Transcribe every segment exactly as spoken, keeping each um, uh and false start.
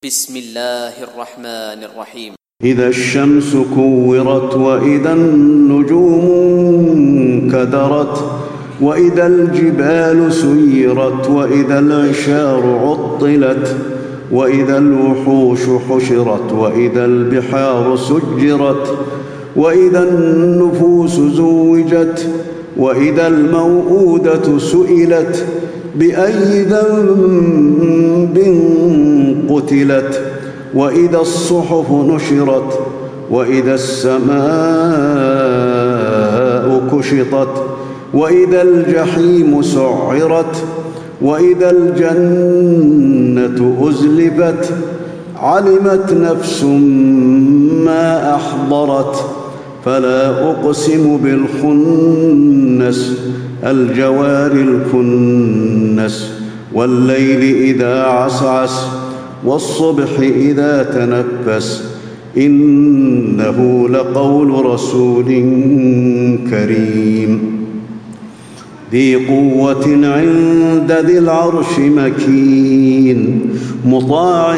بسم الله الرحمن الرحيم. إذا الشمس كورت وإذا النجوم انكدرت وإذا الجبال سيرت وإذا العشار عطلت وإذا الوحوش حشرت وإذا البحار سجرت وإذا النفوس زوجت وإذا الموءودة سئلت بأي ذنب قتلت وإذا الصحف نشرت وإذا السماء كشطت وإذا الجحيم سعرت وإذا الجنة أزلفت علمت نفس ما أحضرت فلا أقسم بالخنس الجوار الكنس والليل إذا عسعس والصبح إذا تنفس إنه لقول رسول كريم ذي قوة عند ذي العرش مكين مطاع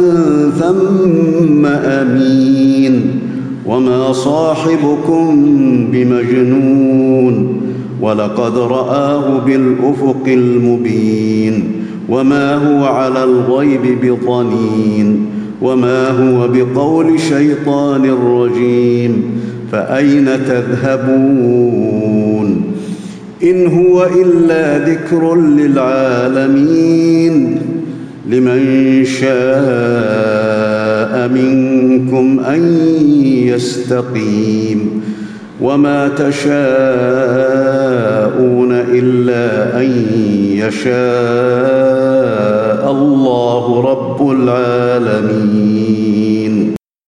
ثم أمين وما صاحبكم بمجنون ولقد رآه بالأفق المبين وما هو على الغيب بضنين وما هو بقول شيطان رجيم فأين تذهبون إن هو إلا ذكر للعالمين لمن شاء منكم أن يستقيم وما تشاءون إلا أن يشاء الله رب العالمين.